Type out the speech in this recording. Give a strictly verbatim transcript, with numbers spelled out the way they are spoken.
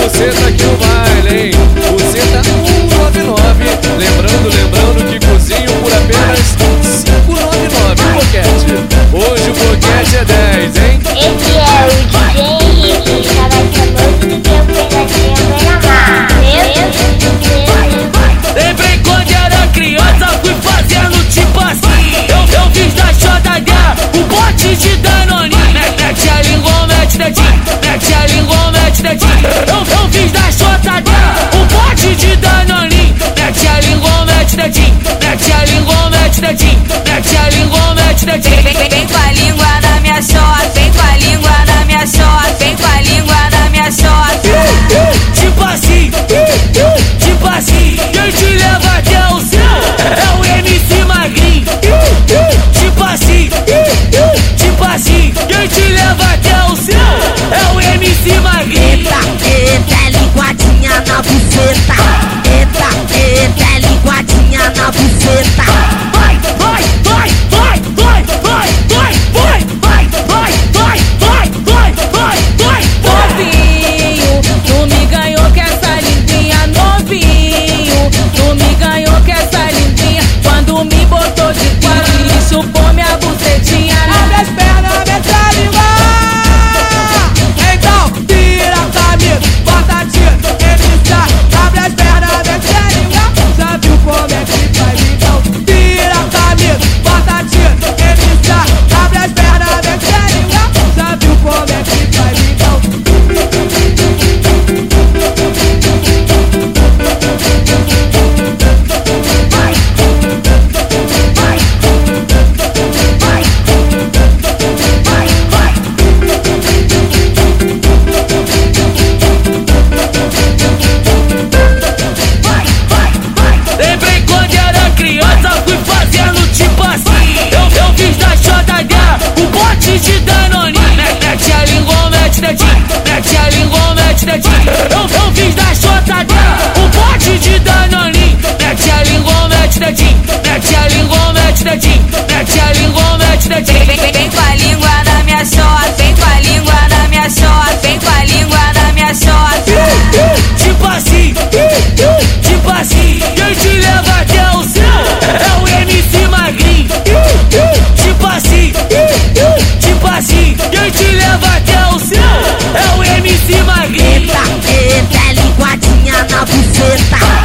buceta aqui no baile, hein? Buceta cento e noventa e nove. Lembrando, lembrando que cozinho por apenas cinco reais e noventa e nove o boquete. Hoje o boquete é dez, hein? Esse é o D J Rick, tá mais famoso do que o pedacinho Beira-Mar. Lembrei quando era criança, fui fazendo tipo assim. Eu, eu fiz da chota dela o bote de Danoninho. Mete a língua, mete dedinho. Mete a língua, mete dedinho. Eu, eu fiz da chota dela o bote de Danoninho. Mete a língua, mete dedinho. Mete a língua, mete dedinho. Mete a língua, mete dedinho. Vem, vem, vem com a língua na minha chota. Vem com a língua na minha chota. Vem com a língua na minha chota. Tipo assim, tipo assim. Quem te leva até o céu é o M C Magrinho. Tipo assim, tipo assim. Quem te leva até o céu é o M C Magrinho. Eita, eita, linguadinha na buceta. Eita, eita, linguadinha na buceta. Vai, vai, vai, vai, vai, vai, vai, vai, vai, vai, vai, vai, vai, vai, vai. Novinho, tu me ganhou com essa lindinha. Novinho, tu me ganhou com essa lindinha. Quando me botou de quatro e chupou minha bucetinha. Abre as pernas, mete a língua. Então, tira a camisa, bota a tira, entra. Abre as pernas, mete a língua. Já viu como é que faz? Então, tira a camisa, bota a tira, entra. Abre as pernas, mete a língua. Já viu como é que faz? Então, Lembrei quando era criança, fui fazendo tipo assim. Eu, eu fiz da chota dela o bote de Danoninho. Mete a língua, mete dedinho. Mete a língua, mete dedinho. Eu, eu fiz da chota dela o bote de Danoninho. Mete a língua, mete dedinho. Mete a língua, mete dedinho. Mete a língua, mete dedinho. Vem, vem, vem com a língua na minha chota. Vem com a língua na minha chota. Vem com a língua na minha chota. Tipo assim, tipo assim. Quem te leva até o céu é o M C Magrinho. Tipo assim, tipo assim. Quem te leva até o céu é o M C Magrinho. Eita, eita, linguadinha na buceta.